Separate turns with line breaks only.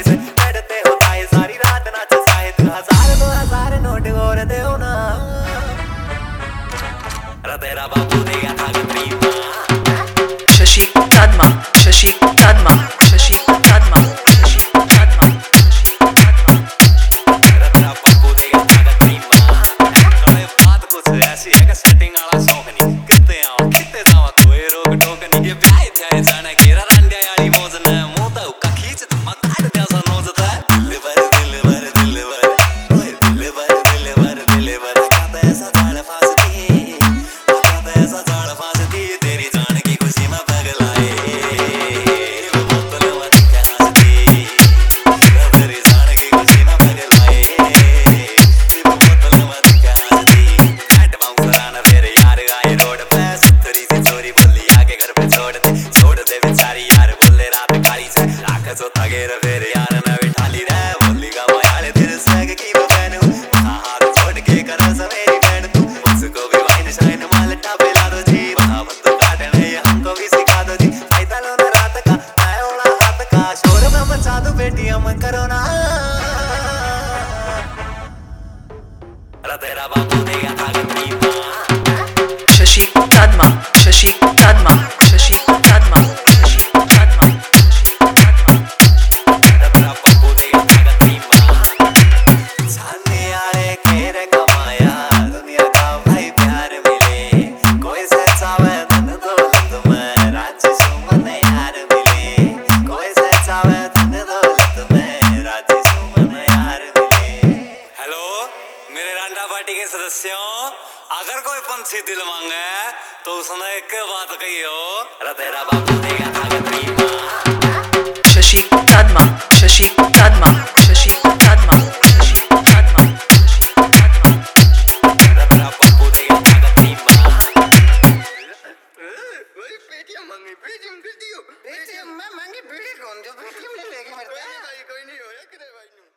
से बैठते होता है सारी रात नाच साहित 1000-2000 नोट और दे ना तेरा बापू देगा था
शशि कदमा शशि कदमा शशि कदमा शशि कदमा
तेरा बापू देगा था बात कुछ ऐसी है कि सेटिंग वाला शौक नहीं कितने आओ कितने जावा कोई रोक टोक नहीं ये ब्याह थे जाने केरा रंडिया यारी मौज ने मुंह तो का खींच तो मकाड़ दे सा नोज था दिल भर कहता ऐसा जाल फांसती कहता ऐसा जाल फांसती तेरी जान की खुशी में पगलाए बोतल मत हंसती तेरी जान की खुशी में पगलाए बोतल मत हंसती काट बाउंसर आना फिर यार आए रोड पे सुथरी सी चोरी बोली आके घर पे छोड़ दे बेचारी यार बोले रात काली से राख सो तगेर फिर यार ने बिठा ली रे बोली का मायाले तेरे स्वैग की बहन हूं हाथ छोड़ के कर सवेरी बहन तू उसको भी वाइन शाइन माल टापेला दो जी वहां बंदो काटने हमको भी सिखा दो जी फायदा लो ना रात का आए ओला हाथ का शोर में मचा दो बेटी हम करो ना तेरा बापू देगा था
शशि कदमा शशि कदमा शशि कदमा शशि कदमा शशि कदमा
तेरा बापू देगा था सामने आए केरे कमाया दुनिया का भाई प्यार मिले कोई सचावे धन दौलत में राज्य सुमन यार मिले कोई सचावे धन दौलत में राज्य सुमन यार मिले। हेलो मेरे रांडा पार्टी के सदस्यों, अगर कोई पंछी दिल मांगे तो उसने एक बात कही हो तेरा बापू देगा था
शशि कदमा शशि कदमा